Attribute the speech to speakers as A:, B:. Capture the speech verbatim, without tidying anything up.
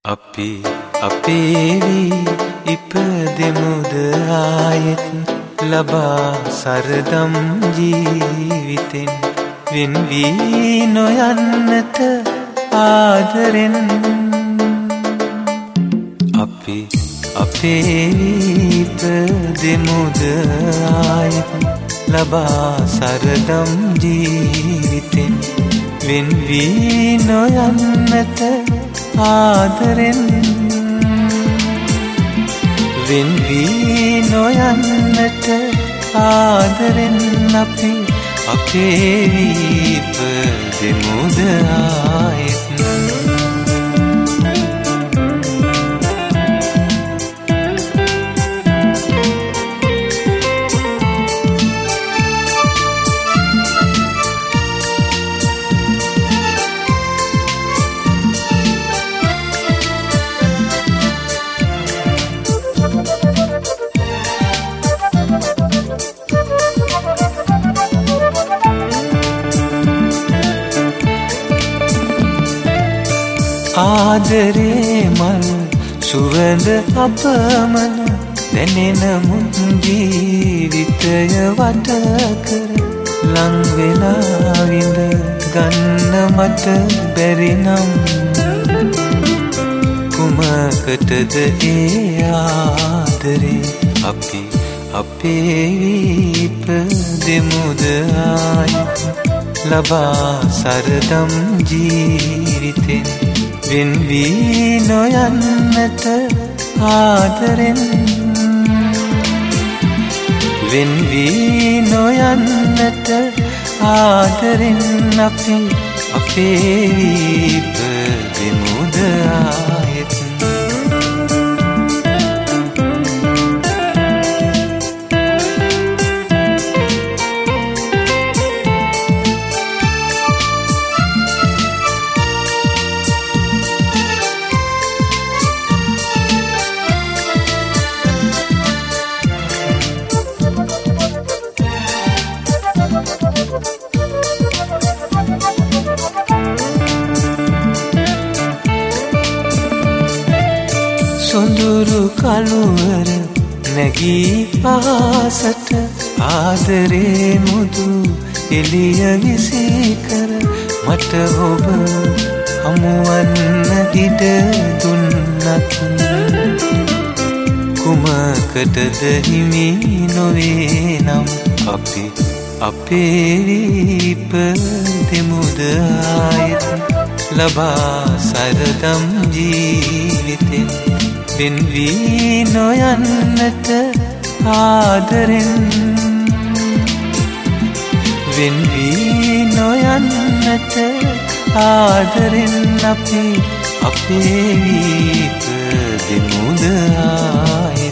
A: අපි අපේවි ඉපදෙමුද ආයෙත් ලබා සරදම් ජීවිතෙන් වෙන් වී නොයන්නට ආදරෙන් අපි අපේවි ඉපදෙමුද ආයෙත් ලබා සරදම් ජීවිතෙන් වෙන් වී නොයන්නට ආදරෙන් වෙන් වී නොයන්නට ආදරෙන් අපි අපේ ඉපදෙමුද ආයෙත් ආදරේ මල් සුවඳ අපමණ දැනෙන මුත් ජීවිතය වට කර ලං වෙලා විඳ ගන්න මට බැරි නම් කුමකටද ඒ ආදරේ අපි අපේ ඉපදෙමුද ආයෙත් ලබා සරදම් ජීවිතෙන් වෙන් වී නොයන්නට ආදරෙන් වෙන් වී නොයන්නට ආදරෙන් අපි අපේ ඉපදෙමුද ආයෙත් සොඳුරු කළුවර නැගී පාසට ආදරේ මුදු එළිය විසිකර මට ඔබ හමුවන්න ඉඩ දුන්නත් කුමකටද හිමි නොවේ නම් අපි අපේ ඉපදෙමුද ආයෙත් ලබා සරදම් ජීවිතෙන් වෙන් වී නොයන්නට ආදරෙන් වෙන් වී නොයන්නට ආදරෙන් අපි අපේ ඉපදෙමුද ආයෙත්